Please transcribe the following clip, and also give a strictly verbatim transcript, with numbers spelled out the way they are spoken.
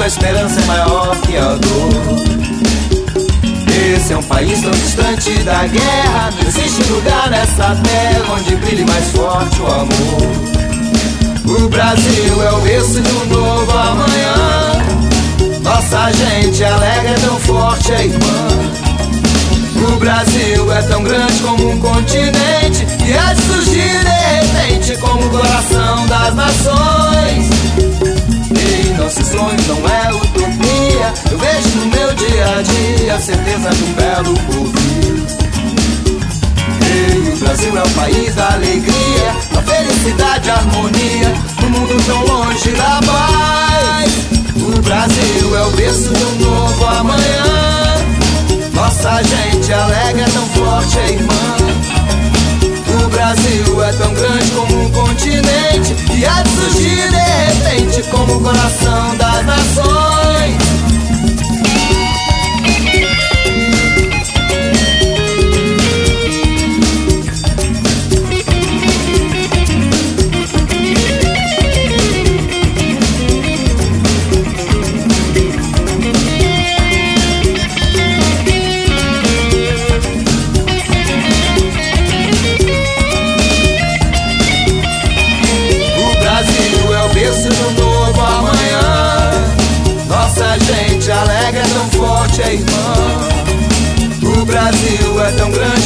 a esperança é maior que a dor. Esse é um país tão distante da guerra. Não existe lugar nessa terra onde brilhe mais forte o amor. O Brasil é o berço de um novo amanhã. Nossa gente alegre é tão forte, é irmã. O Brasil é tão grande como um continente e há de surgir de repente como o coração das nações. E nosso sonho não é utopia. Eu vejo no meu dia a dia a certeza de um belo porvir. E o Brasil é o país da alegria, da felicidade e harmonia, no mundo tão longe da paz. O Brasil é o berço de um novo amanhã. Nossa gente alegre é tão forte, é irmã. O Brasil é tão grande como um continente e há de surgir de repente como o coração das nações. Alegre é tão forte, é irmã. O Brasil é tão grande